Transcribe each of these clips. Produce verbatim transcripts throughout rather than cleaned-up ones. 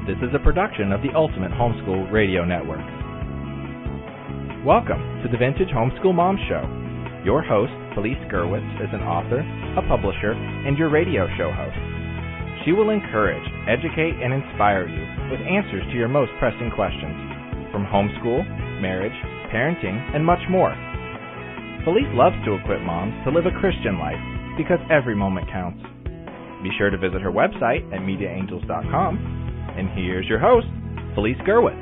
This is a production of the Ultimate Homeschool Radio Network. Welcome to the Vintage Homeschool Mom Show. Your host, Felice Gerwitz, is an author, a publisher, and your radio show host. She will encourage, educate, and inspire you with answers to your most pressing questions, from homeschool, marriage, parenting, and much more. Felice loves to equip moms to live a Christian life because every moment counts. Be sure to visit her website at media angels dot com. And here's your host, Felice Gerwitz.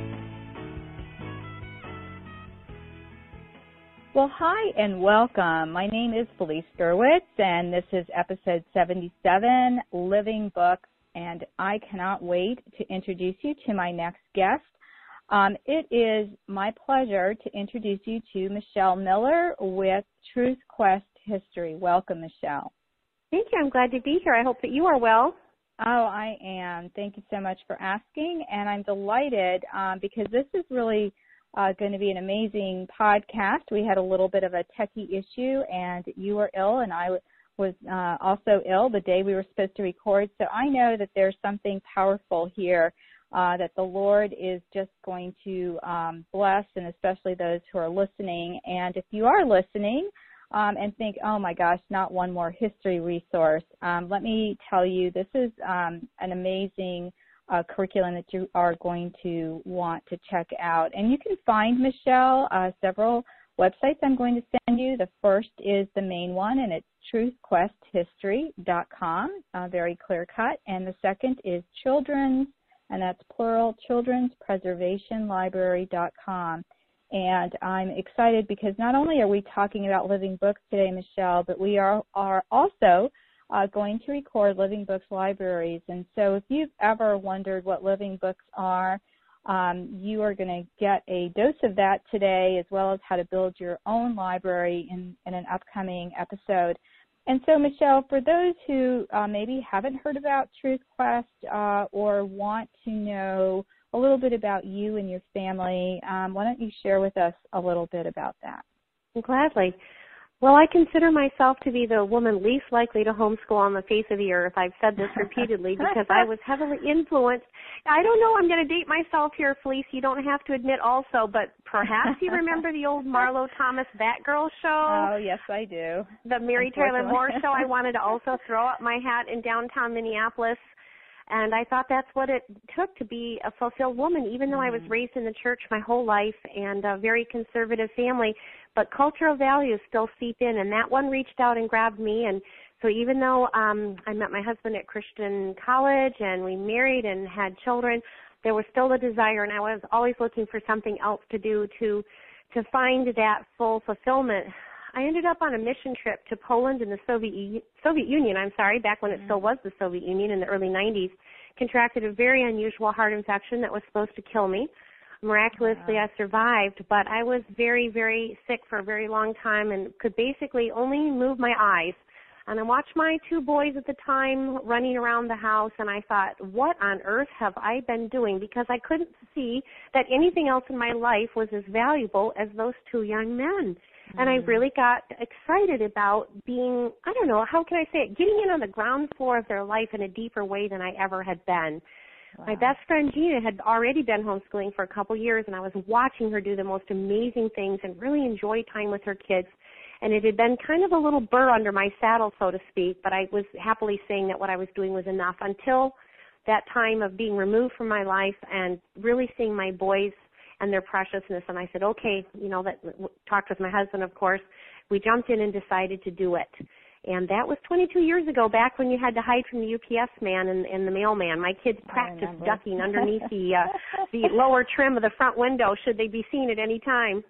Well, hi and welcome. My name is Felice Gerwitz, and this is episode seventy-seven, Living Books, and I cannot wait to introduce you to my next guest. Um, it is my pleasure to introduce you to Michelle Miller with Truth Quest History. Welcome, Michelle. Thank you. I'm glad to be here. I hope that you are well. Oh, I am. Thank you so much for asking, and I'm delighted um, because this is really uh, going to be an amazing podcast. We had a little bit of a techie issue, and you were ill, and I was uh, also ill the day we were supposed to record, so I know that there's something powerful here uh, that the Lord is just going to um, bless, and especially those who are listening. And if you are listening, Um, and think, oh my gosh, not one more history resource. Um, let me tell you, this is um, an amazing uh, curriculum that you are going to want to check out. And you can find, Michelle, uh, several websites I'm going to send you. The first is the main one, and it's truth quest history dot com, uh, very clear cut. And the second is children's, and that's plural, children's preservation library dot com. And I'm excited because not only are we talking about living books today, Michelle, but we are, are also uh, going to record living books libraries. And so if you've ever wondered what living books are, um, you are going to get a dose of that today, as well as how to build your own library in, in an upcoming episode. And so, Michelle, for those who uh, maybe haven't heard about Truth Quest uh, or want to know a little bit about you and your family, Um, why don't you share with us a little bit about that? Gladly. Well, I consider myself to be the woman least likely to homeschool on the face of the earth. I've said this repeatedly because I was heavily influenced. I don't know, I'm going to date myself here, Felice. You don't have to admit also, but perhaps you remember the old Marlo Thomas Batgirl show? Oh, yes, I do. The Mary Tyler Moore show. I wanted to also throw up my hat in downtown Minneapolis. And I thought that's what it took to be a fulfilled woman, even though I was raised in the church my whole life and a very conservative family. But cultural values still seep in, and that one reached out and grabbed me. And so even though um, I met my husband at Christian college and we married and had children, there was still a desire, and I was always looking for something else to do to to find that full fulfillment. I ended up on a mission trip to Poland in the Soviet Soviet Union, I'm sorry, back when it still was the Soviet Union in the early nineties, contracted a very unusual heart infection that was supposed to kill me. Miraculously, wow. I survived, but I was very, very sick for a very long time and could basically only move my eyes. And I watched my two boys at the time running around the house, and I thought, what on earth have I been doing? Because I couldn't see that anything else in my life was as valuable as those two young men. And I really got excited about being, I don't know, how can I say it, getting in on the ground floor of their life in a deeper way than I ever had been. Wow. My best friend Gina had already been homeschooling for a couple years, and I was watching her do the most amazing things and really enjoy time with her kids. And it had been kind of a little burr under my saddle, so to speak, but I was happily saying that what I was doing was enough until that time of being removed from my life and really seeing my boys and their preciousness. And I said, okay, you know, that talked with my husband, of course. We jumped in and decided to do it. And that was twenty-two years ago, back when you had to hide from the U P S man and, and the mailman. My kids practiced ducking underneath the uh, the lower trim of the front window should they be seen at any time.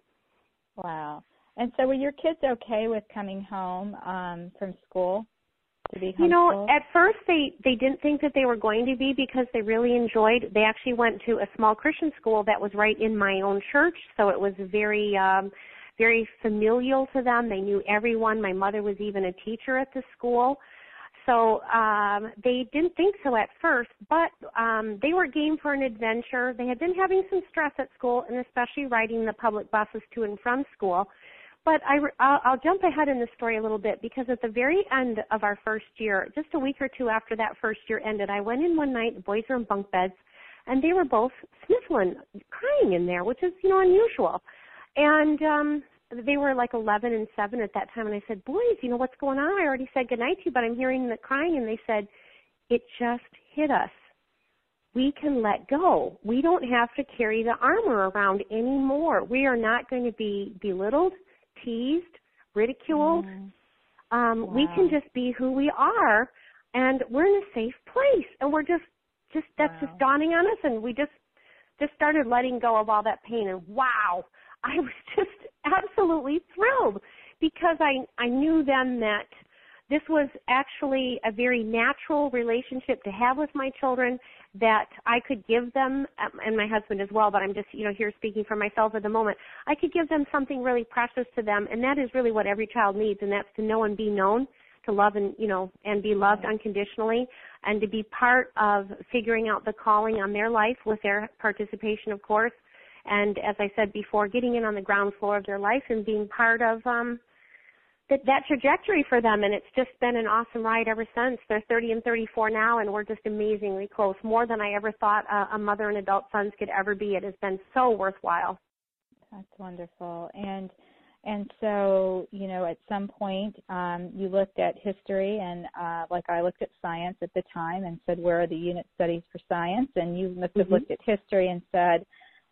Wow. And so were your kids okay with coming home um, from school? To be you know, at first they, they didn't think that they were going to be because they really enjoyed, they actually went to a small Christian school that was right in my own church, so it was very, um, very familial to them. They knew everyone. My mother was even a teacher at the school. So um, they didn't think so at first, but um, they were game for an adventure. They had been having some stress at school, and especially riding the public buses to and from school. But I, I'll, I'll jump ahead in the story a little bit because at the very end of our first year, just a week or two after that first year ended, I went in one night, the boys were in bunk beds. and they were both sniffling, crying in there, which is, you know, unusual. And um, they were like eleven and seven at that time, and I said, boys, you know, what's going on? I already said goodnight to you, but I'm hearing the crying, and they said, it just hit us. We can let go. We don't have to carry the armor around anymore. We are not going to be belittled, teased, ridiculed. Mm. Um, wow. We can just be who we are, and we're in a safe place. And we're just, just that's wow. just dawning on us, and we just, just started letting go of all that pain. And wow, I was just absolutely thrilled because I, I knew then that this was actually a very natural relationship to have with my children, that I could give them, and my husband as well, but I'm just, you know, here speaking for myself at the moment. I could give them something really precious to them, and that is really what every child needs, and that's to know and be known, to love and, you know, and be loved unconditionally, and to be part of figuring out the calling on their life with their participation, of course. And as I said before, getting in on the ground floor of their life and being part of um, that, that trajectory for them. And it's just been an awesome ride ever since. They're thirty and thirty-four now, and we're just amazingly close, more than I ever thought a, a mother and adult sons could ever be. It has been so worthwhile. That's wonderful. And and so, you know, at some point um, you looked at history, and uh, like I looked at science at the time and said, where are the unit studies for science? And you must have mm-hmm. looked at history and said,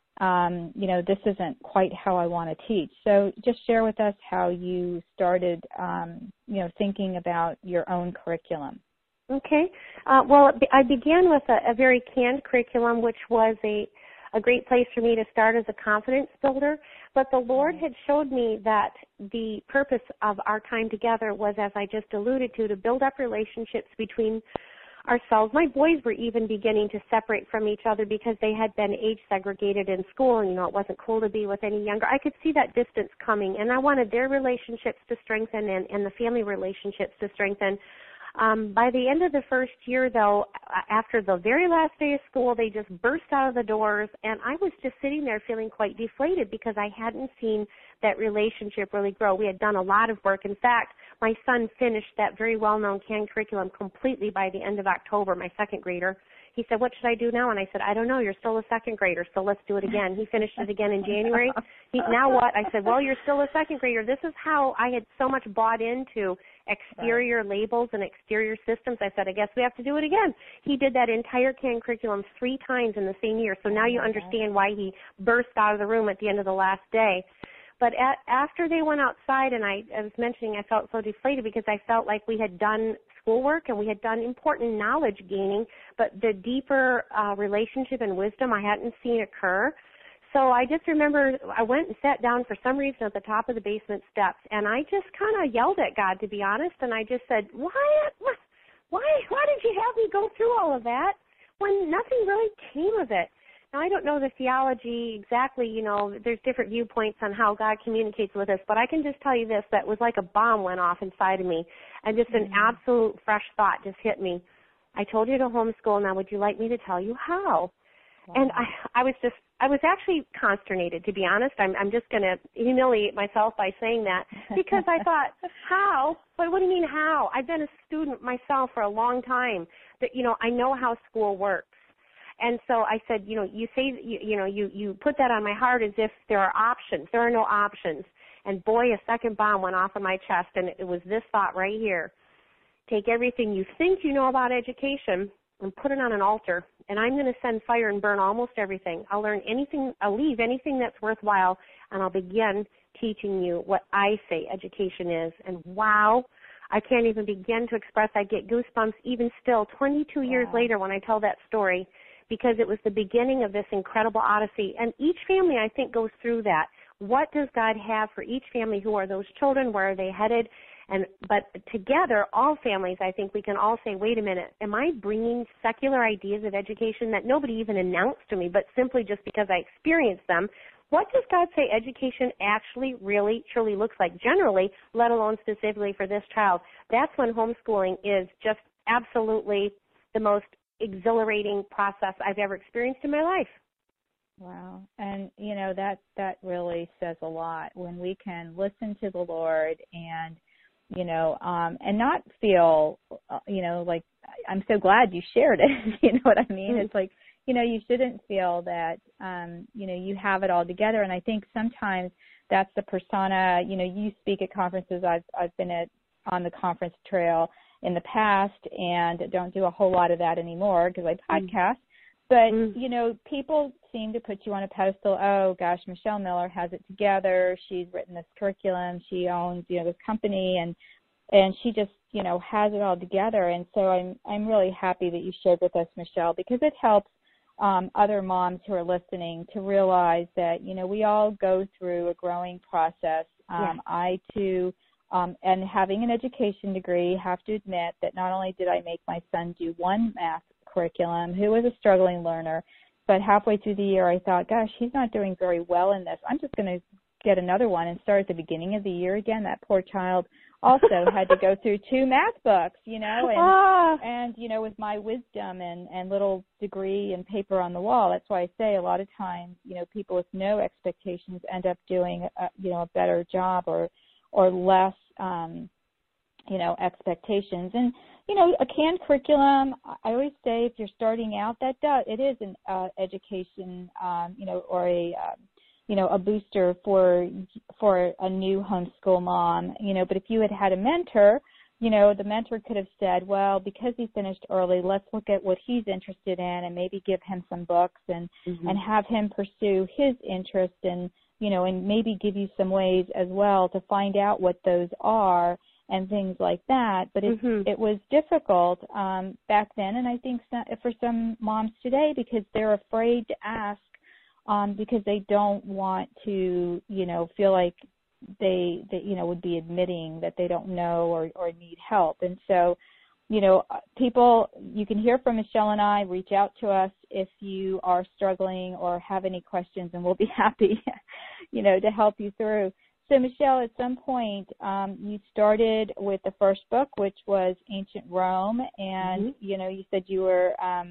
Um, you know, this isn't quite how I want to teach. So just share with us how you started, um, you know, thinking about your own curriculum. Okay. Uh, well, I began with a, a very canned curriculum, which was a, a great place for me to start as a confidence builder. But the Lord had showed me that the purpose of our time together was, as I just alluded to, to build up relationships between ourselves. My boys were even beginning to separate from each other because they had been age segregated in school, and, you know, it wasn't cool to be with any younger. I could see that distance coming, and I wanted their relationships to strengthen and, and the family relationships to strengthen. Um, by the end of the first year, though, after the very last day of school, they just burst out of the doors, and I was just sitting there feeling quite deflated because I hadn't seen that relationship really grow. We had done a lot of work. In fact, my son finished that very well-known canned curriculum completely by the end of October, my second grader. He said, what should I do now? And I said, I don't know. You're still a second grader, so let's do it again. He finished it again in January. He, now what? I said, well, you're still a second grader. This is how I had so much bought into exterior right. labels and exterior systems. I said, I guess we have to do it again. He did that entire canned curriculum three times in the same year, so now you understand why he burst out of the room at the end of the last day. But at, after they went outside, and I, I was mentioning I felt so deflated because I felt like we had done schoolwork and we had done important knowledge gaining, but the deeper uh, relationship and wisdom I hadn't seen occur. So I just remember I went and sat down for some reason at the top of the basement steps, and I just kind of yelled at God, to be honest, and I just said, why, why, why did you have me go through all of that when nothing really came of it? Now, I don't know the theology exactly, you know, there's different viewpoints on how God communicates with us, but I can just tell you this, that was like a bomb went off inside of me, and just an absolute fresh thought just hit me. I told you to homeschool, now would you like me to tell you how? Wow. And I, I was just, I was actually consternated, to be honest. I'm, I'm just going to humiliate myself by saying that, because I thought, how? But what do you mean how? I've been a student myself for a long time, that, you know, I know how school works. And so I said, you know, you say, you, you know, you, you put that on my heart as if there are options. There are no options. And boy, a second bomb went off in my chest, and it was this thought right here. Take everything you think you know about education and put it on an altar, and I'm going to send fire and burn almost everything. I'll learn anything, I'll leave anything that's worthwhile, and I'll begin teaching you what I say education is. And wow, I can't even begin to express. I get goosebumps even still twenty-two wow. years later when I tell that story, because it was the beginning of this incredible odyssey. And each family, I think, goes through that. What does God have for each family? Who are those children? Where are they headed? And but together, all families, I think we can all say, wait a minute, am I bringing secular ideas of education that nobody even announced to me, but simply just because I experienced them? What does God say education actually really truly looks like generally, let alone specifically for this child? That's when homeschooling is just absolutely the most exhilarating process I've ever experienced in my life. Wow. And, you know, that, that really says a lot when we can listen to the Lord and, you know, um, and not feel, uh, you know, like, I'm so glad you shared it. You know what I mean? Mm-hmm. It's like, you know, you shouldn't feel that, um, you know, you have it all together. And I think sometimes that's the persona, you know, you speak at conferences. I've, I've been at, on the conference trail in the past and don't do a whole lot of that anymore because I podcast. Mm. But, mm. you know, people seem to put you on a pedestal. Oh, gosh, Michelle Miller has it together. She's written this curriculum. She owns, you know, this company, and and she just, you know, has it all together. And so I'm I'm really happy that you shared with us, Michelle, because it helps um, other moms who are listening to realize that, you know, we all go through a growing process. Um, yeah. I, too, um, and having an education degree, have to admit that not only did I make my son do one math curriculum, who was a struggling learner, but halfway through the year I thought, gosh, he's not doing very well in this. I'm just going to get another one and start at the beginning of the year again. That poor child also had to go through two math books, you know, and, ah. and you know, with my wisdom and, and little degree and paper on the wall. That's why I say a lot of times, you know, people with no expectations end up doing, a, you know, a better job or, or less, um, you know, expectations. And, you know, a canned curriculum, I always say if you're starting out, that does, it is an uh, education, um, you know, or a, uh, you know, a booster for, for a new homeschool mom, you know, but if you had had a mentor, you know, the mentor could have said, well, because he finished early, let's look at what he's interested in and maybe give him some books and, mm-hmm. and have him pursue his interest and, you know, and maybe give you some ways as well to find out what those are and things like that. But it, mm-hmm. it was difficult um, back then, and I think some, for some moms today, because they're afraid to ask um, because they don't want to, you know, feel like they, they, you know, would be admitting that they don't know or, or need help. And so, you know, people, you can hear from Michelle and I. Reach out to us if you are struggling or have any questions, and we'll be happy, you know, to help you through. So, Michelle, at some point, um, you started with the first book, which was Ancient Rome, and, mm-hmm. you know, you said you were, um,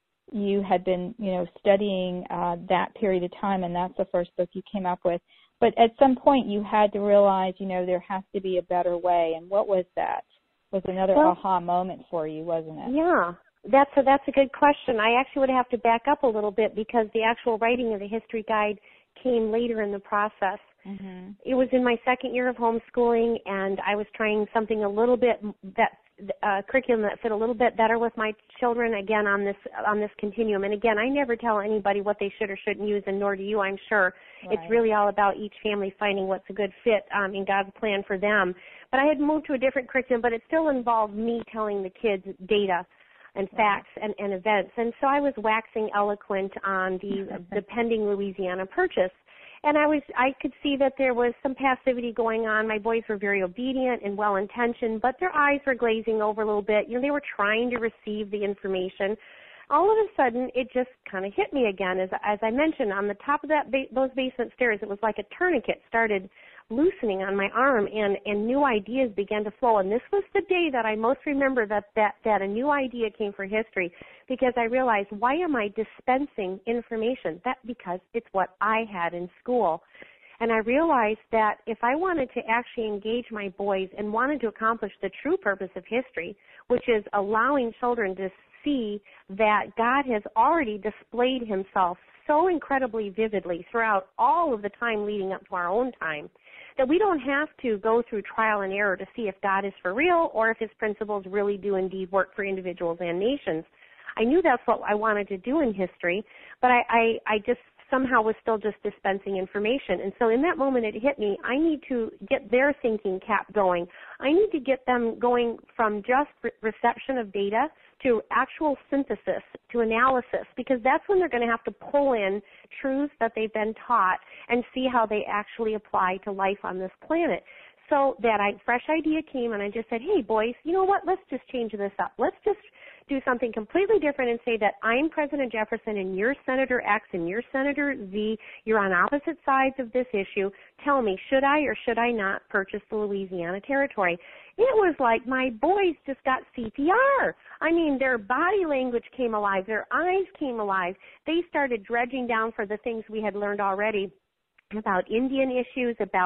you had been, you know, studying uh, that period of time, and that's the first book you came up with. But at some point, you had to realize, you know, there has to be a better way. And what was that? Was another well, aha moment for you, wasn't it? Yeah. That's a, that's a good question. I actually would have to back up a little bit because the actual writing of the history guide came later in the process. Mm-hmm. It was in my second year of homeschooling, and I was trying something a little bit that uh, curriculum that fit a little bit better with my children. Again, on this on this continuum, and again, I never tell anybody what they should or shouldn't use, and nor do you, I'm sure. Right. It's really all about each family finding what's a good fit um, in God's plan for them. But I had moved to a different curriculum, but it still involved me telling the kids data and facts and, and events, and so I was waxing eloquent on the the pending Louisiana Purchase. And I was, I could see that there was some passivity going on. My boys were very obedient and well-intentioned, but their eyes were glazing over a little bit. You know, they were trying to receive the information. All of a sudden, it just kind of hit me again. As, as I mentioned, on the top of that ba- those basement stairs, it was like a tourniquet started loosening on my arm, and, and new ideas began to flow. And this was the day that I most remember that, that, that a new idea came for history, because I realized, why am I dispensing information? That because it's what I had in school. And I realized that if I wanted to actually engage my boys and wanted to accomplish the true purpose of history, which is allowing children to see that God has already displayed himself so incredibly vividly throughout all of the time leading up to our own time, that we don't have to go through trial and error to see if God is for real or if his principles really do indeed work for individuals and nations. I knew that's what I wanted to do in history, but I, I, I just somehow was still just dispensing information. And so in that moment it hit me, I need to get their thinking cap going. I need to get them going from just re- reception of data to actual synthesis, to analysis, because that's when they're going to have to pull in truths that they've been taught and see how they actually apply to life on this planet. So that I, fresh idea came, and I just said, hey, boys, you know what, let's just change this up. Let's just do something completely different and say that I'm President Jefferson and you're Senator X and you're Senator Z. You're on opposite sides of this issue. Tell me, should I or should I not purchase the Louisiana Territory? It was like my boys just got C P R. I mean, their body language came alive. Their eyes came alive. They started dredging down for the things we had learned already about Indian issues, about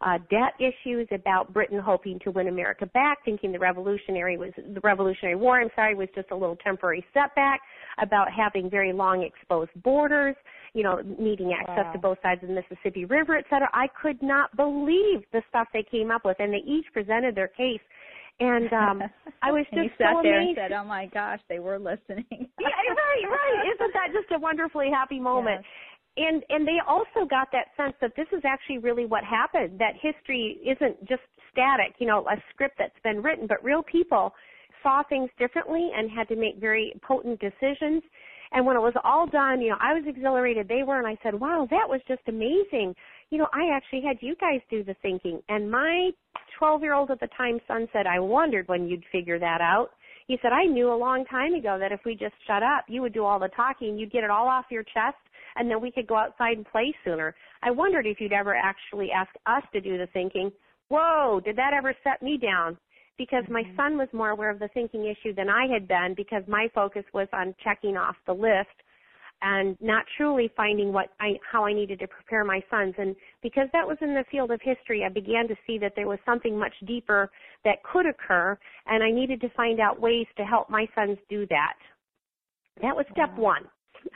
uh, debt issues, about Britain hoping to win America back, thinking the Revolutionary was the Revolutionary War, I'm sorry, was just a little temporary setback, about having very long exposed borders, you know, needing access wow. to both sides of the Mississippi River, et cetera. I could not believe the stuff they came up with, and they each presented their case. And um, I was just and you sat so there amazed. and said, "Oh my gosh, they were listening." Yeah, right, right. Isn't that just a wonderfully happy moment? Yes. And and they also got that sense that this is actually really what happened, that history isn't just static, you know, a script that's been written, but real people saw things differently and had to make very potent decisions. And when it was all done, you know, I was exhilarated, they were, and I said, wow, that was just amazing. You know, I actually had you guys do the thinking. And my twelve-year-old at the time son said, I wondered when you'd figure that out. He said, I knew a long time ago that if we just shut up, you would do all the talking, you'd get it all off your chest, and then we could go outside and play sooner. I wondered if you'd ever actually ask us to do the thinking. Whoa, did that ever set me down? Because my son was more aware of the thinking issue than I had been, because my focus was on checking off the list and not truly finding what I, how I needed to prepare my sons. And because that was in the field of history, I began to see that there was something much deeper that could occur, and I needed to find out ways to help my sons do that. That was step wow. one.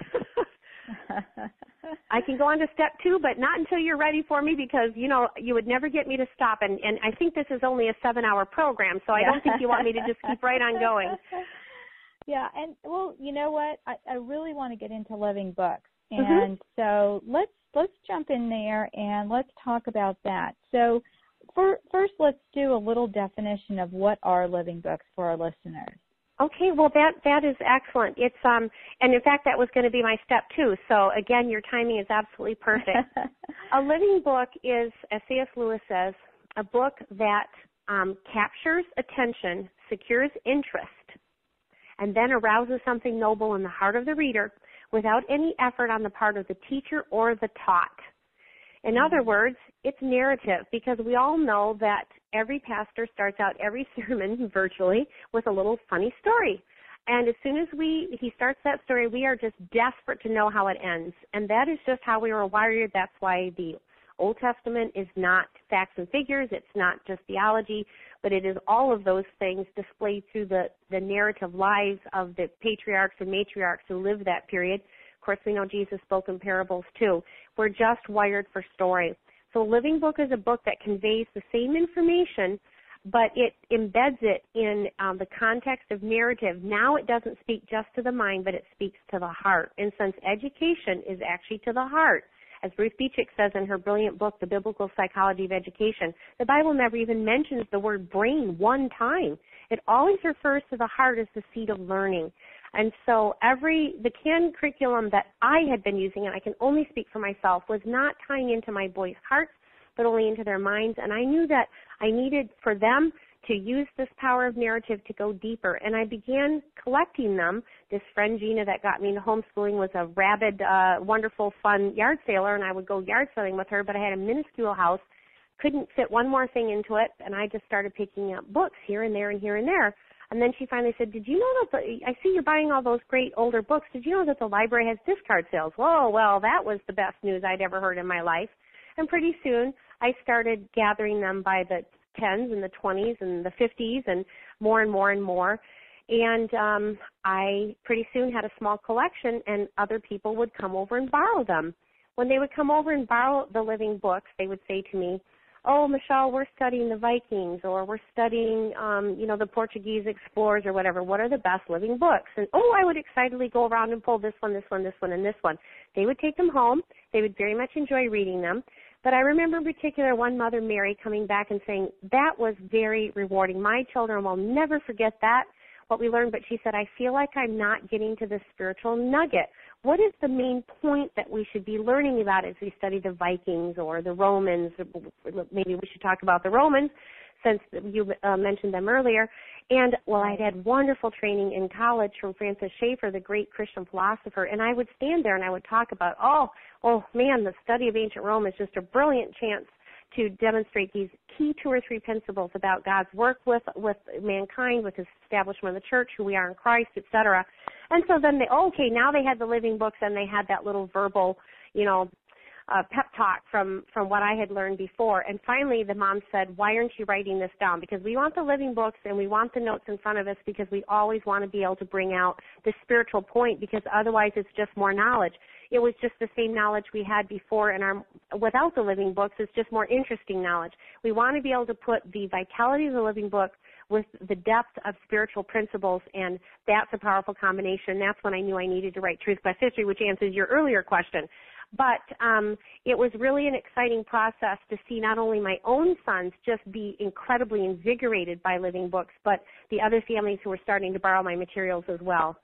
I can go on to step two, but not until you're ready for me, because, you know, you would never get me to stop. And, and I think this is only a seven-hour program, so I yeah. don't think you want me to just keep right on going. Yeah, and, well, you know what? I, I really want to get into living books. And mm-hmm. so let's let's jump in there and let's talk about that. So for, first, let's do a little definition of what are living books for our listeners. Okay, well, that that is excellent. It's um, and in fact, that was going to be my step two. So again, your timing is absolutely perfect. A living book is, as C S Lewis says, a book that um, captures attention, secures interest, and then arouses something noble in the heart of the reader without any effort on the part of the teacher or the taught. In other words, it's narrative, because we all know that every pastor starts out every sermon virtually with a little funny story. And as soon as we he starts that story, we are just desperate to know how it ends. And that is just how we were wired. That's why the Old Testament is not facts and figures. It's not just theology, but it is all of those things displayed through the, the narrative lives of the patriarchs and matriarchs who lived that period. Of course, we know Jesus spoke in parables too. We're just wired for story. So a living book is a book that conveys the same information, but it embeds it in um, the context of narrative. Now it doesn't speak just to the mind, but it speaks to the heart. And since education is actually to the heart, as Ruth Beechick says in her brilliant book, The Biblical Psychology of Education, the Bible never even mentions the word brain one time. It always refers to the heart as the seat of learning. And so every, the canned curriculum that I had been using, and I can only speak for myself, was not tying into my boys' hearts, but only into their minds. And I knew that I needed for them to use this power of narrative to go deeper. And I began collecting them. This friend, Gina, that got me into homeschooling was a rabid, uh, wonderful, fun yard sailor, and I would go yard sailing with her, but I had a minuscule house, couldn't fit one more thing into it, and I just started picking up books here and there and here and there. And then she finally said, did you know that the, I see you're buying all those great older books. Did you know that the library has discard sales? Whoa, well, that was the best news I'd ever heard in my life. And pretty soon I started gathering them by the tens and the twenties and the fifties and more and more and more. And um, I pretty soon had a small collection, and other people would come over and borrow them. When they would come over and borrow the living books, they would say to me, oh, Michelle, we're studying the Vikings, or we're studying, um, you know, the Portuguese explorers or whatever. What are the best living books? And, oh, I would excitedly go around and pull this one, this one, this one, and this one. They would take them home. They would very much enjoy reading them. But I remember in particular one mother, Mary, coming back and saying, that was very rewarding. My children will never forget that, what we learned. But she said, I feel like I'm not getting to the spiritual nugget. What is the main point that we should be learning about as we study the Vikings or the Romans? Maybe we should talk about the Romans, since you uh, mentioned them earlier. And, well, I'd had wonderful training in college from Francis Schaeffer, the great Christian philosopher, and I would stand there and I would talk about, oh, oh, man, the study of ancient Rome is just a brilliant chance to demonstrate these key two or three principles about God's work with with mankind, with his establishment of the church, who we are in Christ, et cetera. And so then they, oh, okay, now they had the living books and they had that little verbal, you know, uh, pep talk from, from what I had learned before. And finally, the mom said, why aren't you writing this down? Because we want the living books and we want the notes in front of us because we always want to be able to bring out the spiritual point, because otherwise it's just more knowledge. It was just the same knowledge we had before in our, without the living books. It's just more interesting knowledge. We want to be able to put the vitality of the living book with the depth of spiritual principles, and that's a powerful combination. That's when I knew I needed to write Truth Quest History, which answers your earlier question. But um, it was really an exciting process to see not only my own sons just be incredibly invigorated by living books, but the other families who were starting to borrow my materials as well.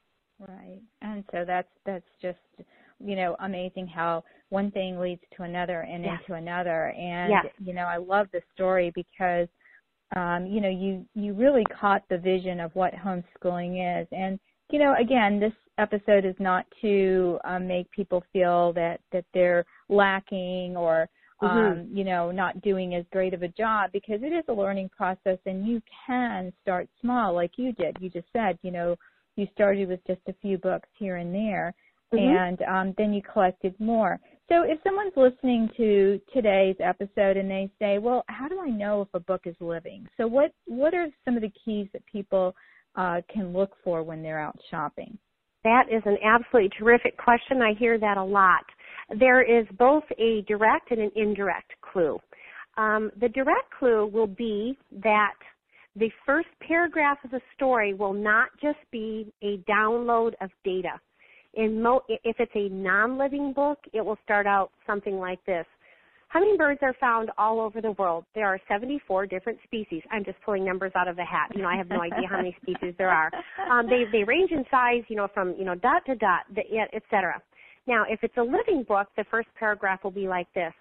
Right. And so that's that's just, you know, amazing how one thing leads to another and yes. into another. And, yes. you know, I love the story because, um, you know, you, you really caught the vision of what homeschooling is. And, you know, again, this episode is not to um, make people feel that, that they're lacking or, um, mm-hmm. you know, not doing as great of a job, because it is a learning process and you can start small like you did. You just said, you know, you started with just a few books here and there, mm-hmm. and um, then you collected more. So if someone's listening to today's episode and they say, well, how do I know if a book is living? So what, what are some of the keys that people uh, can look for when they're out shopping? That is an absolutely terrific question. I hear that a lot. There is both a direct and an indirect clue. Um, the direct clue will be that the first paragraph of the story will not just be a download of data. In mo- if it's a non-living book, it will start out something like this. Hummingbirds are found all over the world. There are seventy-four different species. I'm just pulling numbers out of the hat. You know, I have no idea how many species there are. Um, they, they range in size, you know, from, you know, dot to dot, et cetera. Now, if it's a living book, the first paragraph will be like this.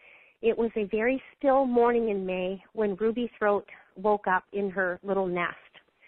It was a very still morning in May when Ruby Throat woke up in her little nest.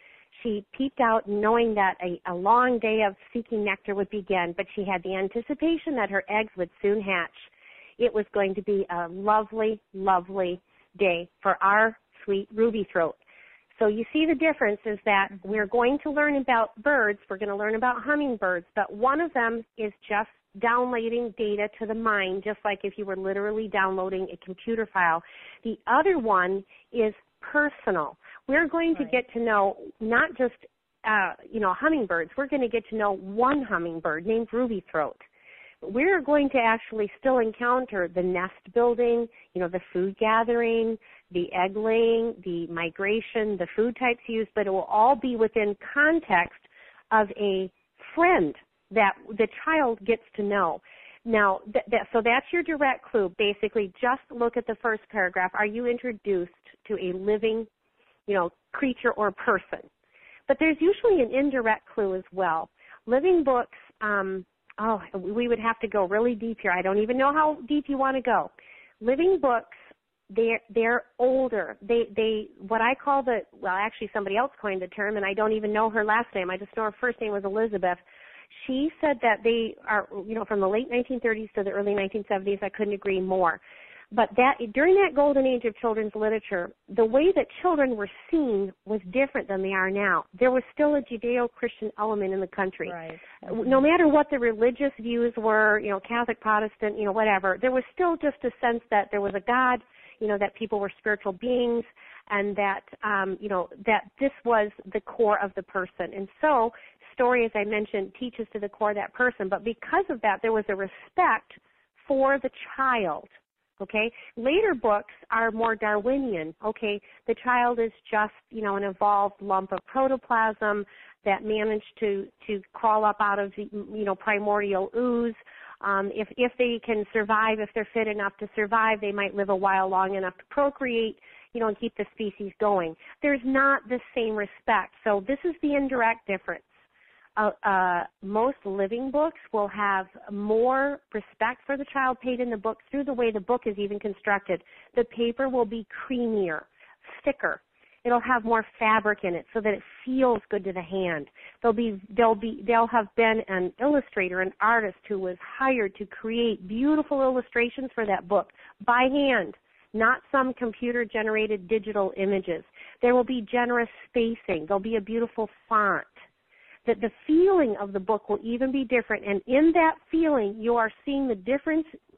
She peeped out knowing that a, a long day of seeking nectar would begin, but she had the anticipation that her eggs would soon hatch. It was going to be a lovely, lovely day for our sweet Ruby Throat. So you see the difference is that we're going to learn about birds, we're going to learn about hummingbirds, but one of them is just downloading data to the mind, just like if you were literally downloading a computer file. The other one is personal. We're going to right. get to know not just, uh, you know, hummingbirds. We're going to get to know one hummingbird named Ruby Throat. We're going to actually still encounter the nest building, you know, the food gathering, the egg laying, the migration, the food types used, but it will all be within context of a friend that the child gets to know. Now, th- that, so that's your direct clue. Basically, just look at the first paragraph. Are you introduced to a living, you know, creature or person? But there's usually an indirect clue as well. Living books, um, oh, we would have to go really deep here. I don't even know how deep you want to go. Living books, they're, they're older. They, they, what I call the, well, actually somebody else coined the term, and I don't even know her last name. I just know her first name was Elizabeth. She said that they are, you know, from the late nineteen thirties to the early nineteen seventies. I couldn't agree more. But that during that golden age of children's literature, the way that children were seen was different than they are now. There was still a Judeo-Christian element in the country. Right. No matter what the religious views were, you know, Catholic, Protestant, you know, whatever, there was still just a sense that there was a God, you know, that people were spiritual beings, and that, um, you know, that this was the core of the person. And so, story, as I mentioned, teaches to the core of that person. But because of that, there was a respect for the child. Okay, later books are more Darwinian. Okay, the child is just, you know, an evolved lump of protoplasm that managed to to crawl up out of the, you know, primordial ooze. Um, if if they can survive, if they're fit enough to survive, they might live a while long enough to procreate, you know, and keep the species going. There's not the same respect. So this is the indirect difference. Uh, uh, most living books will have more respect for the child paid in the book through the way the book is even constructed. The paper will be creamier, thicker. It'll have more fabric in it so that it feels good to the hand. There'll be, there'll be, there'll have been an illustrator, an artist who was hired to create beautiful illustrations for that book by hand, not some computer-generated digital images. There will be generous spacing. There'll be a beautiful font. That the feeling of the book will even be different, and in that feeling, you are seeing the difference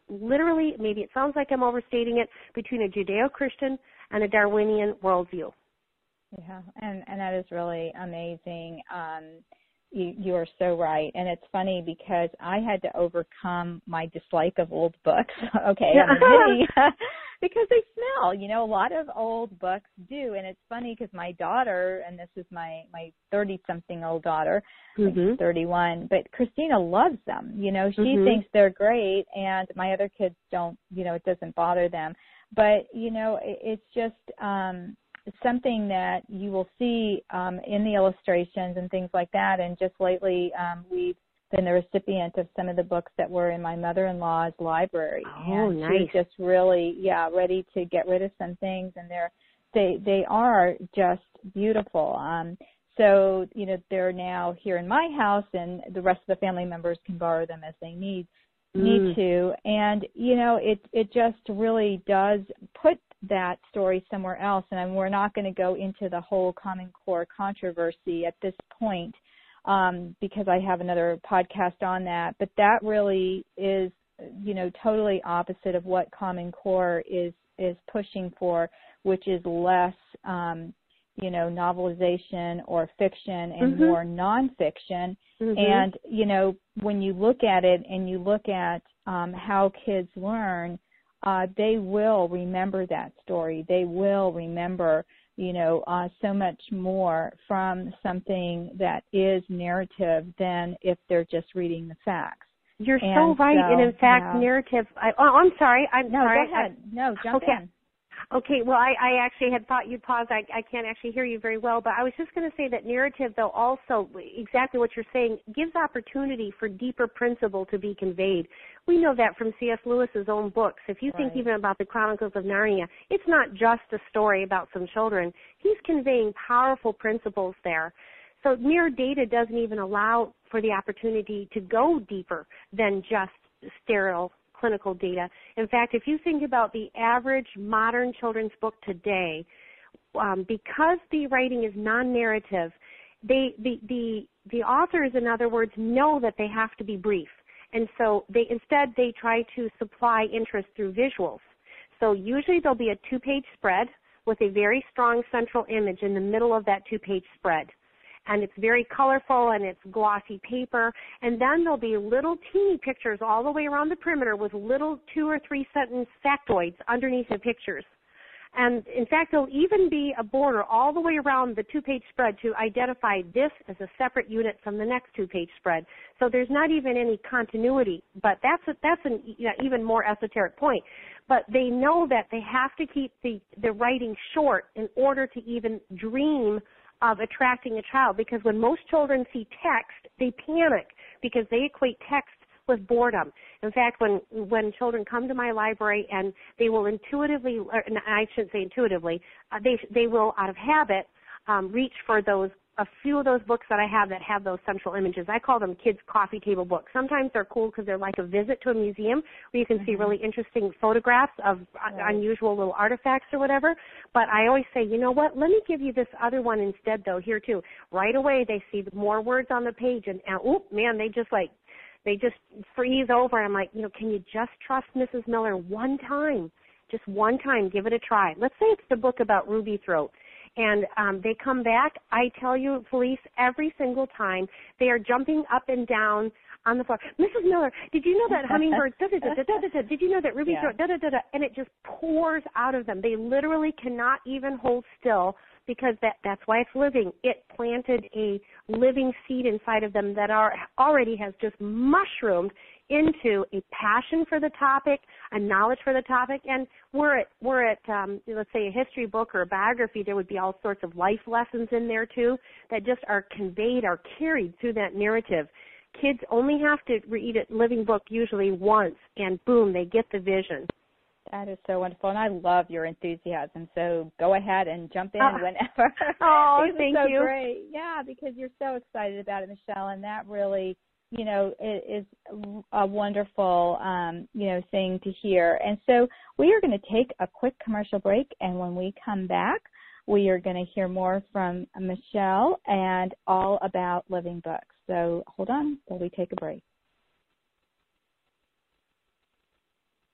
literally, maybe it sounds like I'm overstating it, between a Judeo-Christian and a Darwinian worldview. Yeah, and, and that is really amazing. Um, you, you are so right. And it's funny because I had to overcome my dislike of old books, okay, I'm admitting, because they smell. You know, a lot of old books do. And it's funny because my daughter, and this is my, my thirty-something-old daughter, mm-hmm. thirty-one, but Christina loves them. You know, she mm-hmm. thinks they're great, and my other kids don't, you know, it doesn't bother them. But, you know, it, it's just um, something that you will see um, in the illustrations and things like that. And just lately um, we've been the recipient of some of the books that were in my mother-in-law's library. Oh, and nice. She's just really, yeah, ready to get rid of some things. And they're, they, they are just beautiful. Um, so, you know, they're now here in my house, and the rest of the family members can borrow them as they need. need Mm. to, and you know, it it just really does put that story somewhere else. And we're not going to go into the whole Common Core controversy at this point, um, because I have another podcast on that. But that really is, you know, totally opposite of what Common Core is is pushing for, which is less, um, you know, novelization or fiction and mm-hmm. more nonfiction. Mm-hmm. And, you know, when you look at it and you look at um, how kids learn, uh, they will remember that story. They will remember, you know, uh, so much more from something that is narrative than if they're just reading the facts. You're and so right. So, and in fact, yeah. narrative, I, oh, I'm sorry. I'm no, sorry. go ahead. I, no, jump okay. in. Okay, well, I, I actually had thought you'd pause. I, I can't actually hear you very well, but I was just going to say that narrative, though, also, exactly what you're saying, gives opportunity for deeper principle to be conveyed. We know that from C S Lewis's own books. If you think Right. even about the Chronicles of Narnia, it's not just a story about some children. He's conveying powerful principles there. So mere data doesn't even allow for the opportunity to go deeper than just sterile clinical data. In fact, if you think about the average modern children's book today, um, because the writing is non-narrative, they, the, the, the authors, in other words, know that they have to be brief. And so they instead they try to supply interest through visuals. So usually there'll be a two-page spread with a very strong central image in the middle of that two-page spread. And it's very colorful, and it's glossy paper. And then there'll be little teeny pictures all the way around the perimeter with little two or three sentence factoids underneath the pictures. And in fact, there'll even be a border all the way around the two-page spread to identify this as a separate unit from the next two-page spread. So there's not even any continuity, but that's a, that's an you know, even more esoteric point. But they know that they have to keep the, the writing short in order to even dream of attracting a child, because when most children see text, they panic because they equate text with boredom. In fact, when when children come to my library and they will intuitively, or I shouldn't say intuitively, uh, they they will out of habit um, reach for those a few of those books that I have that have those central images. I call them kids' coffee table books. Sometimes they're cool because they're like a visit to a museum where you can mm-hmm. see really interesting photographs of right. unusual little artifacts or whatever. But I always say, you know what, let me give you this other one instead, though, here too. Right away they see more words on the page, and, and oh, man, they just like, they just freeze over. I'm like, you know, can you just trust Missus Miller one time? Just one time, give it a try. Let's say it's the book about Ruby Throat. And um, they come back, I tell you, Felice, every single time, they are jumping up and down on the floor. Missus Miller, did you know that hummingbirds, da, da, da, da, da, da, did you know that Ruby yeah. Throat, da, da, da, da, and it just pours out of them. They literally cannot even hold still because that, that's why it's living. It planted a living seed inside of them that are, already has just mushroomed into a passion for the topic, a knowledge for the topic, and were it, were it um, let's say, a history book or a biography, there would be all sorts of life lessons in there, too, that just are conveyed, are carried through that narrative. Kids only have to read a living book usually once, and boom, they get the vision. That is so wonderful, and I love your enthusiasm, so go ahead and jump in uh, whenever. Oh, thank so you. Great. Yeah, because you're so excited about it, Michelle, and that really, you know, it is a wonderful, um, you know, thing to hear. And so we are going to take a quick commercial break, and when we come back, we are going to hear more from Michelle and all about living books. So hold on while we take a break.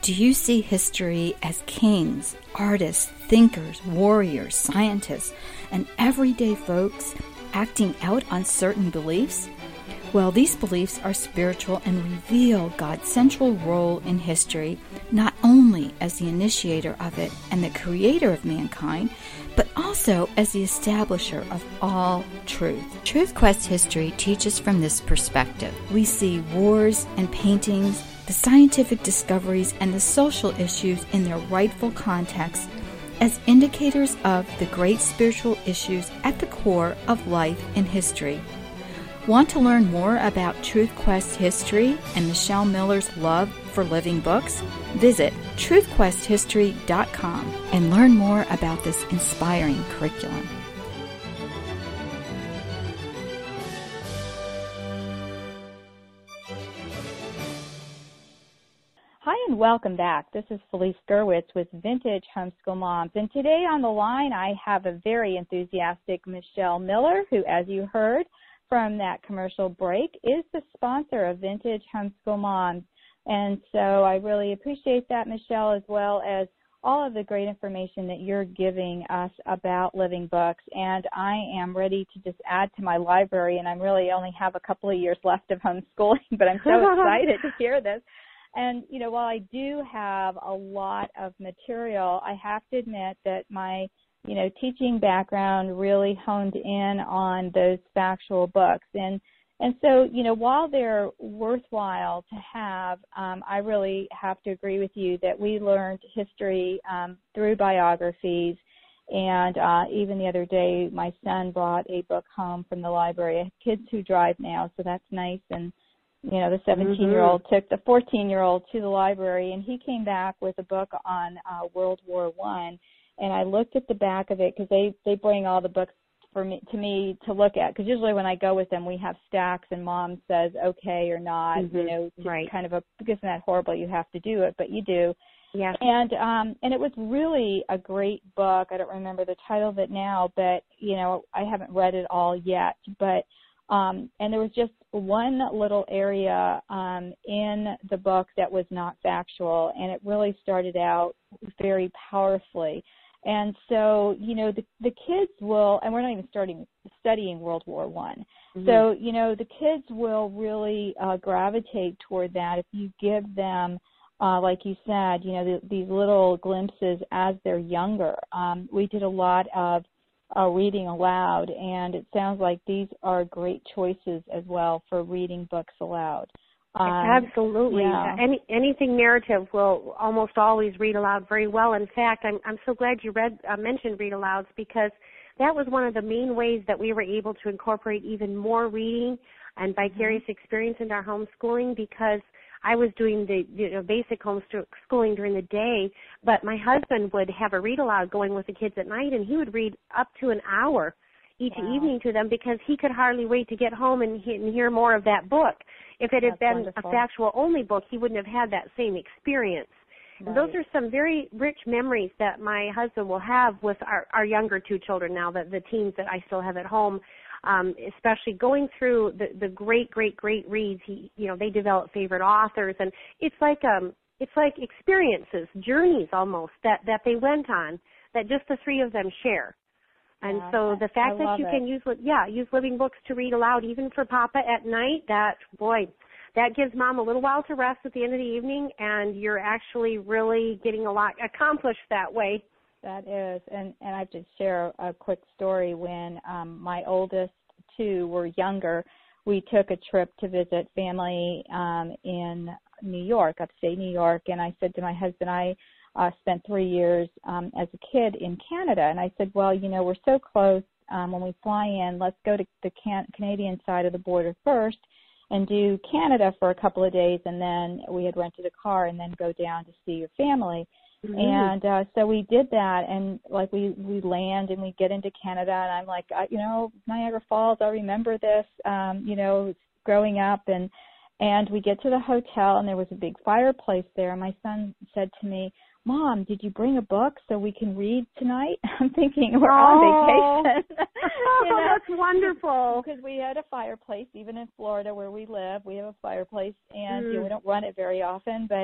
Do you see history as kings, artists, thinkers, warriors, scientists, and everyday folks acting out on certain beliefs? Well, these beliefs are spiritual and reveal God's central role in history, not only as the initiator of it and the creator of mankind, but also as the establisher of all truth. Truth Quest history teaches from this perspective. We see wars and paintings, the scientific discoveries, and the social issues in their rightful context as indicators of the great spiritual issues at the core of life and history. Want to learn more about Truth Quest history and Michelle Miller's love for living books? Visit truth quest history dot com and learn more about this inspiring curriculum. Hi and welcome back. This is Felice Gerwitz with Vintage Homeschool Moms. And today on the line I have a very enthusiastic Michelle Miller, who, as you heard from that commercial break, is the sponsor of Vintage Homeschool Moms. And so I really appreciate that, Michelle, as well as all of the great information that you're giving us about living books. And I am ready to just add to my library, and I really only have a couple of years left of homeschooling, but I'm so excited to hear this. And, you know, while I do have a lot of material, I have to admit that my you know, teaching background really honed in on those factual books. And and so, you know, while they're worthwhile to have, um, I really have to agree with you that we learned history um, through biographies. And uh, even the other day, my son brought a book home from the library. I have kids who drive now, so that's nice. And, you know, the seventeen-year-old mm-hmm. took the fourteen-year-old to the library, and he came back with a book on uh, World War One. And I looked at the back of it because they, they bring all the books for me to me to look at. Because usually when I go with them, we have stacks, and Mom says okay or not. Mm-hmm. You know, right. kind of a isn't that horrible? You have to do it, but you do. Yeah. And um, and it was really a great book. I don't remember the title of it now, but you know, I haven't read it all yet. But um, and there was just one little area um, in the book that was not factual, and it really started out very powerfully. And so, you know, the, the kids will, and we're not even starting studying World War One. Mm-hmm. So, you know, the kids will really uh, gravitate toward that if you give them, uh, like you said, you know, the, these little glimpses as they're younger. Um, we did a lot of uh, reading aloud, and it sounds like these are great choices as well for reading books aloud. Um, Absolutely. Yeah. Any anything narrative will almost always read aloud very well. In fact, I'm I'm so glad you read uh, mentioned read alouds, because that was one of the main ways that we were able to incorporate even more reading and vicarious mm-hmm. experience into our homeschooling, because I was doing the you know, basic homeschooling during the day, but my husband would have a read aloud going with the kids at night, and he would read up to an hour each wow. evening to them, because he could hardly wait to get home and, he, and hear more of that book. If it had That's been wonderful. A factual-only book, he wouldn't have had that same experience. Right. And those are some very rich memories that my husband will have with our, our younger two children now, the, the teens that I still have at home, um, especially going through the, the great, great, great reads. He, you know, they develop favorite authors, and it's like um, it's like experiences, journeys almost that, that they went on that just the three of them share. And yeah, so the fact I that you it. can use, yeah, use living books to read aloud, even for Papa at night, that, boy, that gives Mom a little while to rest at the end of the evening, and you're actually really getting a lot accomplished that way. That is, and, and I have to share a quick story. When um, my oldest two were younger, we took a trip to visit family um, in New York, upstate New York, and I said to my husband, I Uh, spent three years um, as a kid in Canada. And I said, well, you know, we're so close. Um, when we fly in, let's go to the can- Canadian side of the border first and do Canada for a couple of days. And then we had rented a car and then go down to see your family. Mm-hmm. And uh, so we did that. And, like, we, we land and we get into Canada. And I'm like, I, you know, Niagara Falls, I remember this, um, you know, growing up. And, and we get to the hotel, and there was a big fireplace there. And my son said to me, Mom, did you bring a book so we can read tonight? I'm thinking we're oh. on vacation. you know? That's wonderful. Because we had a fireplace, even in Florida where we live. We have a fireplace, and mm. you know, we don't run it very often. But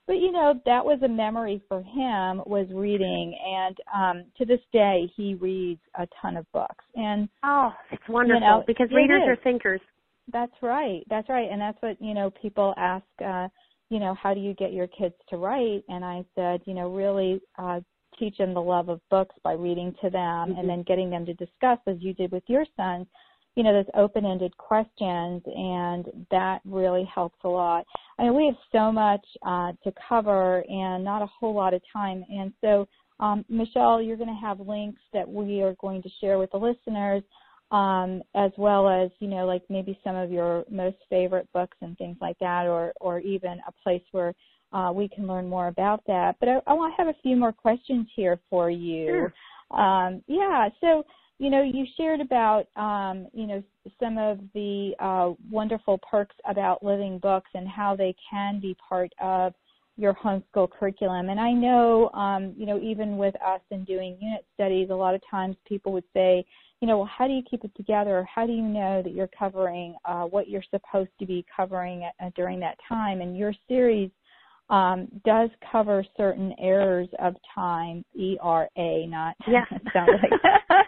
but, you know, that was a memory for him, was reading. And um, to this day, he reads a ton of books. And oh, it's wonderful, you know, because readers are thinkers. That's right. That's right. And that's what, you know, people ask, uh, you know, how do you get your kids to write? And I said, you know, really uh, teach them the love of books by reading to them, mm-hmm. and then getting them to discuss, as you did with your sons, you know, those open-ended questions, and that really helps a lot. I mean, we have so much uh, to cover and not a whole lot of time. And so, um, Michelle, you're going to have links that we are going to share with the listeners, um, as well as, you know, like maybe some of your most favorite books and things like that, or, or even a place where uh, we can learn more about that. But I, I want to have a few more questions here for you. Sure. Um, yeah, so, you know, you shared about, um, you know, some of the uh, wonderful perks about living books and how they can be part of your homeschool curriculum. And I know, um, you know, even with us in doing unit studies, a lot of times people would say, you know, well, how do you keep it together? Or how do you know that you're covering uh, what you're supposed to be covering at, uh, during that time? And your series Um, does cover certain errors of time, E R A, not yes. sound like that.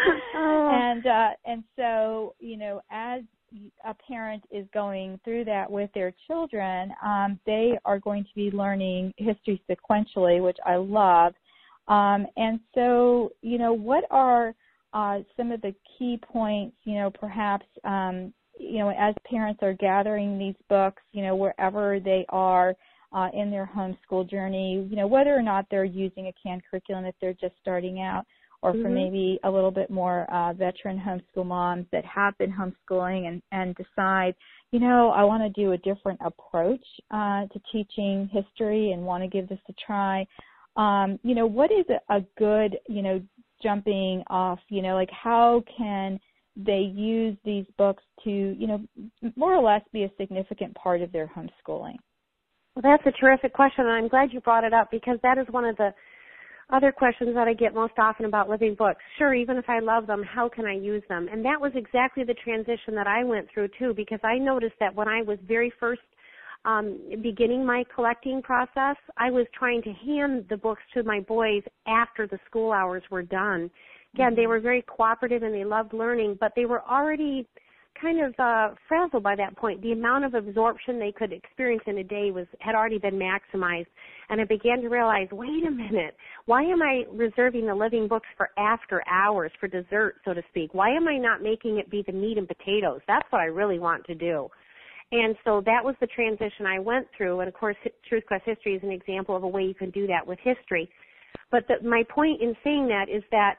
and uh, and so, you know, as a parent is going through that with their children, um, they are going to be learning history sequentially, which I love. Um, and so, you know, what are uh, some of the key points, you know, perhaps, um, you know, as parents are gathering these books, you know, wherever they are, Uh, in their homeschool journey, you know, whether or not they're using a canned curriculum, if they're just starting out, or for mm-hmm. maybe a little bit more uh, veteran homeschool moms that have been homeschooling and, and decide, you know, I want to do a different approach uh, to teaching history and want to give this a try. Um, you know, what is a, a good, you know, jumping off, you know, like how can they use these books to, you know, more or less be a significant part of their homeschooling? Well, that's a terrific question, and I'm glad you brought it up, because that is one of the other questions that I get most often about living books. Sure, even if I love them, how can I use them? And that was exactly the transition that I went through, too, because I noticed that when I was very first um, beginning my collecting process, I was trying to hand the books to my boys after the school hours were done. Again, mm-hmm. they were very cooperative and they loved learning, but they were already kind of uh, frazzled by that point. The amount of absorption they could experience in a day was had already been maximized, and I began to realize, wait a minute, why am I reserving the living books for after hours, for dessert, so to speak? Why am I not making it be the meat and potatoes? That's what I really want to do. And so that was the transition I went through, and of course, Truth Quest History is an example of a way you can do that with history. But the, my point in saying that is that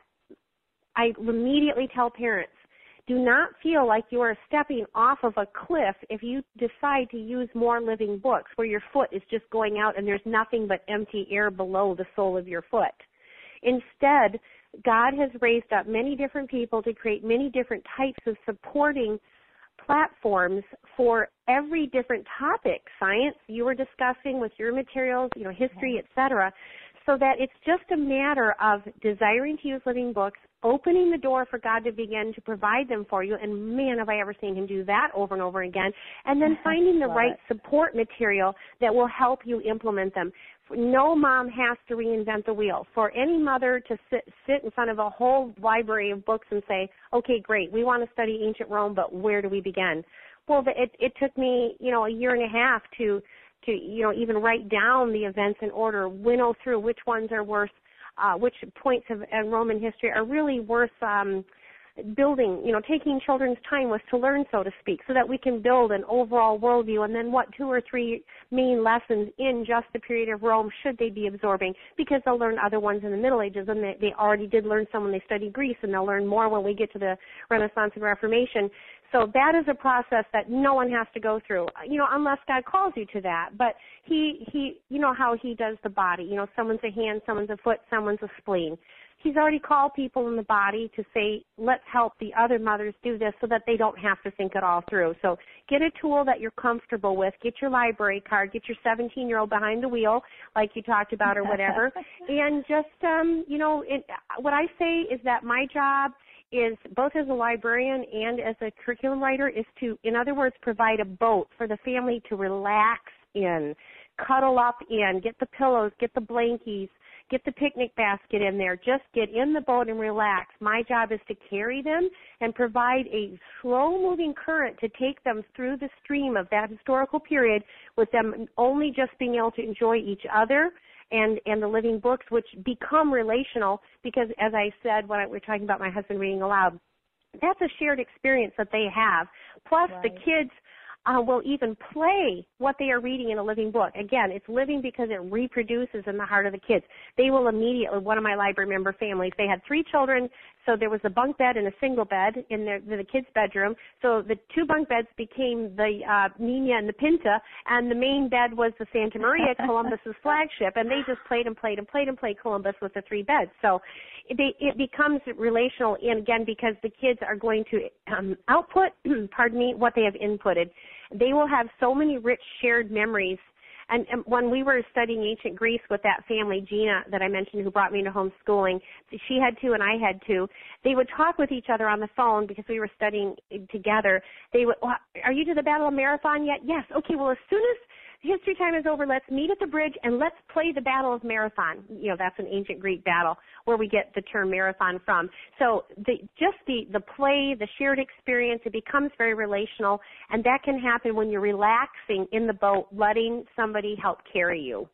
I immediately tell parents, do not feel like you are stepping off of a cliff if you decide to use more living books where your foot is just going out and there's nothing but empty air below the sole of your foot. Instead, God has raised up many different people to create many different types of supporting platforms for every different topic. Science, you were discussing with your materials, you know, history, et cetera, so that it's just a matter of desiring to use living books, opening the door for God to begin to provide them for you, and man, have I ever seen him do that over and over again, and then finding the right support material that will help you implement them. No mom has to reinvent the wheel. For any mother to sit, sit in front of a whole library of books and say, okay, great, we want to study ancient Rome, but where do we begin? Well, it, it took me, you know, a year and a half to to, you know, even write down the events in order, winnow through which ones are worth, uh, which points of uh, Roman history are really worth um, building, you know, taking children's time with to learn, so to speak, so that we can build an overall worldview, and then what two or three main lessons in just the period of Rome should they be absorbing, because they'll learn other ones in the Middle Ages, and they, they already did learn some when they studied Greece, and they'll learn more when we get to the Renaissance and Reformation. So that is a process that no one has to go through, you know, unless God calls you to that. But he, he, you know how he does the body. You know, someone's a hand, someone's a foot, someone's a spleen. He's already called people in the body to say, let's help the other mothers do this so that they don't have to think it all through. So get a tool that you're comfortable with. Get your library card. Get your seventeen-year-old behind the wheel, like you talked about, or whatever. And just, um, you know, it, what I say is that my job is, both as a librarian and as a curriculum writer, is to, in other words, provide a boat for the family to relax in, cuddle up in, get the pillows, get the blankies, get the picnic basket in there, just get in the boat and relax. My job is to carry them and provide a slow-moving current to take them through the stream of that historical period, with them only just being able to enjoy each other and, and the living books, which become relational because, as I said when I, we were talking about my husband reading aloud, that's a shared experience that they have. Plus, right. the kids uh, will even play what they are reading in a living book. Again, it's living because it reproduces in the heart of the kids. They will immediately, one of my library member families, they had three children, so there was a bunk bed and a single bed in, their, in the kids' bedroom. So the two bunk beds became the uh, Nina and the Pinta, and the main bed was the Santa Maria, Columbus's flagship, and they just played and played and played and played Columbus with the three beds. So it, it becomes relational, and again, because the kids are going to um, output, pardon me, what they have inputted. They will have so many rich shared memories. And, and when we were studying ancient Greece with that family, Gina, that I mentioned, who brought me into homeschooling, she had two and I had two. They would talk with each other on the phone because we were studying together. They would, well, are you to the Battle of Marathon yet? Yes. Okay, well, as soon as history time is over, let's meet at the bridge and let's play the Battle of Marathon. You know, that's an ancient Greek battle where we get the term marathon from. So the, just the, the play, the shared experience, it becomes very relational, and that can happen when you're relaxing in the boat, letting somebody help carry you.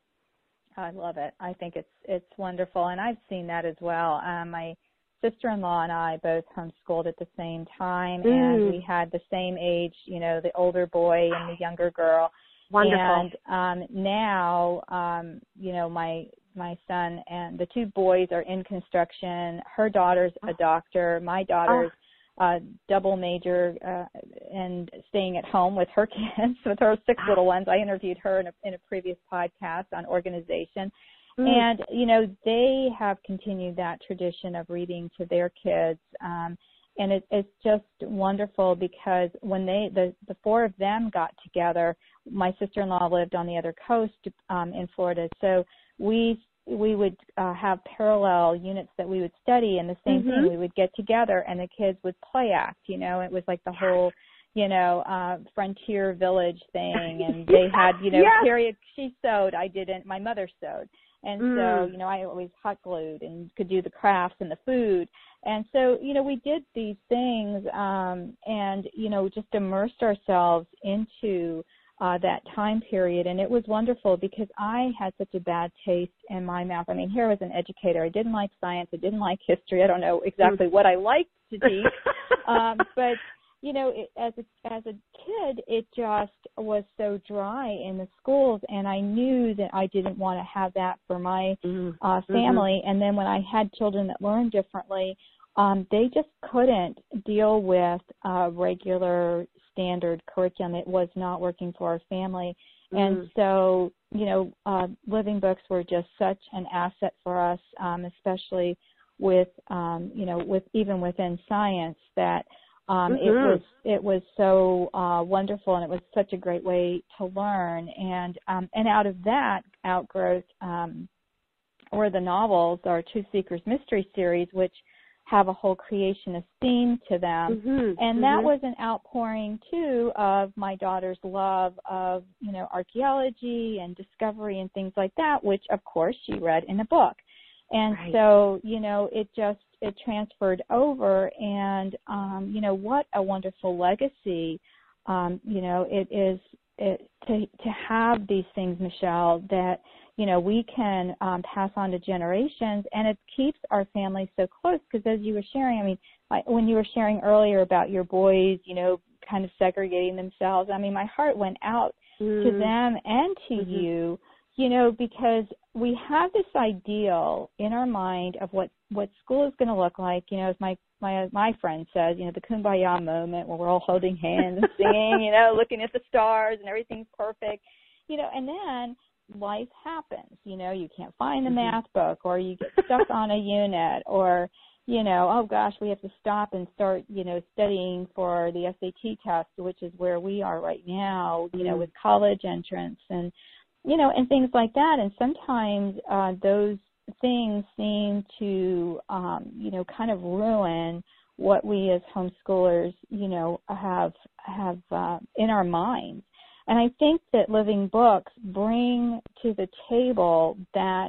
I love it. I think it's it's wonderful, and I've seen that as well. Um, my sister-in-law and I both homeschooled at the same time, mm. and we had the same age, you know, the older boy and the younger girl. Wonderful. And um, now, um, you know, my my son and the two boys are in construction. Her daughter's a doctor. My daughter's oh. uh, double major uh, and staying at home with her kids, with her six little ones. I interviewed her in a, in a previous podcast on organization. Mm. And, you know, they have continued that tradition of reading to their kids. Um, and it, it's just wonderful because when they, the, the four of them got together, my sister-in-law lived on the other coast um, in Florida, so we we would uh, have parallel units that we would study, and the same mm-hmm. thing, we would get together and the kids would play act, you know, it was like the whole, you know, uh, frontier village thing, and they had, you know, yes. period, she sewed, I didn't, my mother sewed, and mm. so, you know, I always hot glued and could do the crafts and the food, and so, you know, we did these things, um, and, you know, just immersed ourselves into Uh, that time period, and it was wonderful because I had such a bad taste in my mouth. I mean, here I was an educator. I didn't like science. I didn't like history. I don't know exactly what I liked to teach, um, but you know, it, as a, as a kid, it just was so dry in the schools, and I knew that I didn't want to have that for my uh, family. Mm-hmm. And then when I had children that learned differently, um, they just couldn't deal with uh, regular standard curriculum. It was not working for our family. Mm. And so, you know, uh, living books were just such an asset for us, um, especially with, um, you know, with even within science that um, mm-hmm. it was it was so uh, wonderful, and it was such a great way to learn. And um, and out of that outgrowth um, were the novels, our Two Seekers Mystery Series, which have a whole creationist theme to them. Mm-hmm, and that mm-hmm. was an outpouring, too, of my daughter's love of, you know, archaeology and discovery and things like that, which, of course, she read in a book. And right. so, you know, it just, it transferred over, and, um, you know, what a wonderful legacy, um, you know, it is it, to, to have these things, Michelle, that, you know, we can um, pass on to generations, and it keeps our family so close because as you were sharing, I mean, I, when you were sharing earlier about your boys, you know, kind of segregating themselves, I mean, my heart went out mm. to them and to mm-hmm. you, you know, because we have this ideal in our mind of what, what school is going to look like, you know, as my, my, my friend says, you know, the kumbaya moment where we're all holding hands and singing, you know, looking at the stars and everything's perfect, you know, and then life happens, you know, you can't find the mm-hmm. math book, or you get stuck on a unit, or, you know, oh gosh, we have to stop and start, you know, studying for the S A T test, which is where we are right now, you mm-hmm. know, with college entrance and, you know, and things like that. And sometimes uh, those things seem to, um, you know, kind of ruin what we as homeschoolers, you know, have, have uh, in our minds. And I think that Living Books bring to the table that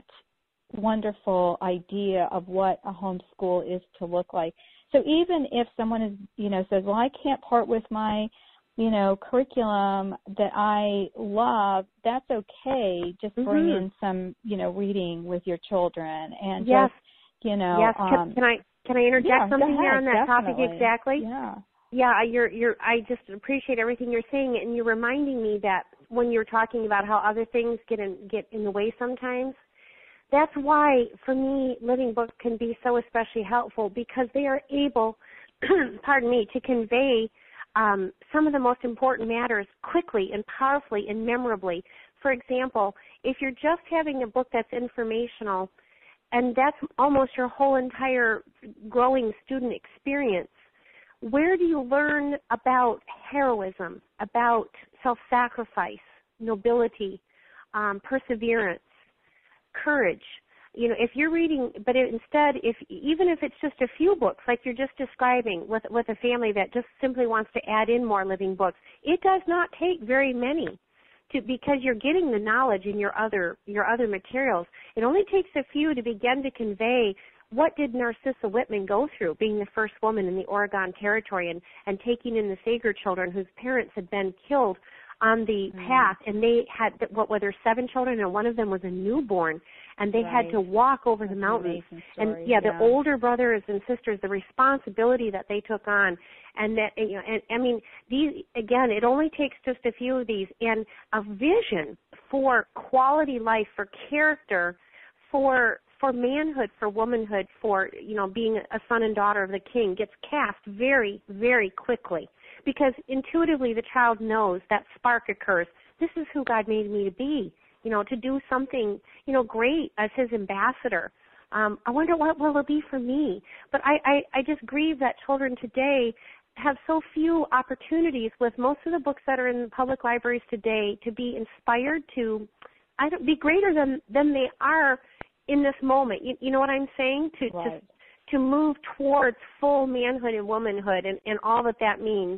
wonderful idea of what a homeschool is to look like. So even if someone is, you know, says, well, I can't part with my, you know, curriculum that I love, that's okay. Just bring mm-hmm. in some, you know, reading with your children and yes. just, you know. Yes. Can, um, can I can I interject yeah, something there on that definitely. topic exactly? Yeah. Yeah, you're you're I just appreciate everything you're saying, and you're reminding me that when you're talking about how other things get in get in the way sometimes, that's why for me Living Books can be so especially helpful, because they are able, pardon me, to convey um, some of the most important matters quickly and powerfully and memorably. For example, if you're just having a book that's informational, and that's almost your whole entire growing student experience, where do you learn about heroism, about self-sacrifice, nobility, um, perseverance, courage? You know, if you're reading, but instead, if even if it's just a few books, like you're just describing with with a family that just simply wants to add in more living books, it does not take very many, to because you're getting the knowledge in your other your other materials. It only takes a few to begin to convey. What did Narcissa Whitman go through, being the first woman in the Oregon Territory and, and taking in the Sager children whose parents had been killed on the mm. path, and they had, what were there, seven children, and one of them was a newborn, and they right. had to walk over That's the mountains. Story, and yeah, yeah, the older brothers and sisters, the responsibility that they took on, and that, you know, and I mean, these, again, it only takes just a few of these, and a vision for quality life, for character, for for manhood, for womanhood, for, you know, being a son and daughter of the king gets cast very, very quickly, because intuitively the child knows that spark occurs. This is who God made me to be, you know, to do something, you know, great as his ambassador. Um, I wonder what will it be for me. But I, I, I just grieve that children today have so few opportunities with most of the books that are in public libraries today to be inspired to I don't, be greater than, than they are in this moment. You, you know what I'm saying? To, right. to to move towards full manhood and womanhood and, and all that that means.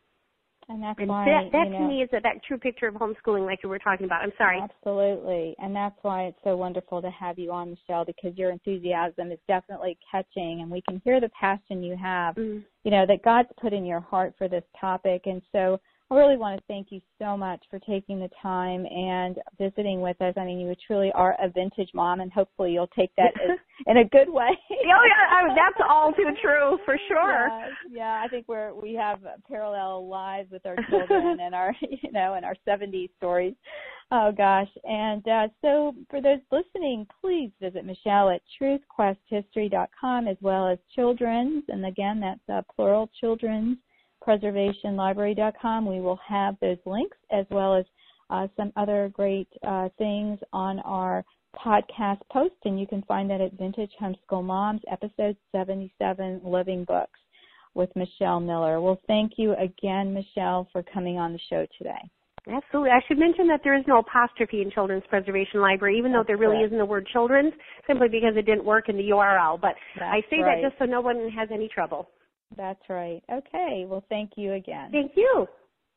And that's and why, that, that you to know, me is that, that true picture of homeschooling like you were talking about. I'm sorry. Absolutely. And that's why it's so wonderful to have you on, Michelle, because your enthusiasm is definitely catching, and we can hear the passion you have, mm. you know, that God's put in your heart for this topic. And so I really want to thank you so much for taking the time and visiting with us. I mean, you truly are a vintage mom, and hopefully you'll take that as, in a good way. Oh, yeah, I mean, that's all too true, for sure. Yeah, yeah, I think we're we have parallel lives with our children and our, you know, and our seventies stories. Oh gosh! And uh, so, for those listening, please visit Michelle at truth quest history dot com, as well as Children's, and again, that's uh, plural, Children's preservation library dot com. We will have those links, as well as uh, some other great uh, things on our podcast post, and you can find that at Vintage Homeschool Moms, episode seventy-seven, Living Books with Michelle Miller. Well, thank you again, Michelle, for coming on the show today. Absolutely. I should mention that there is no apostrophe in Children's Preservation Library, even That's though there really correct. isn't the word children's, simply because it didn't work in the U R L. But That's I say right. that just so no one has any trouble. That's right. Okay. Well, thank you again. Thank you.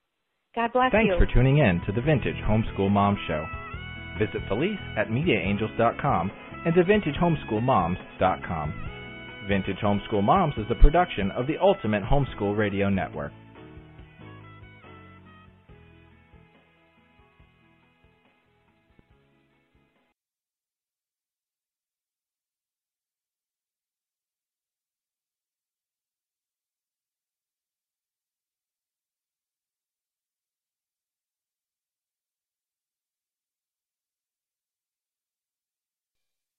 God bless Thanks you. Thanks for tuning in to the Vintage Homeschool Mom Show. Visit Felice at media angels dot com and to vintage homeschool moms dot com. Vintage Homeschool Moms is a production of the Ultimate Homeschool Radio Network.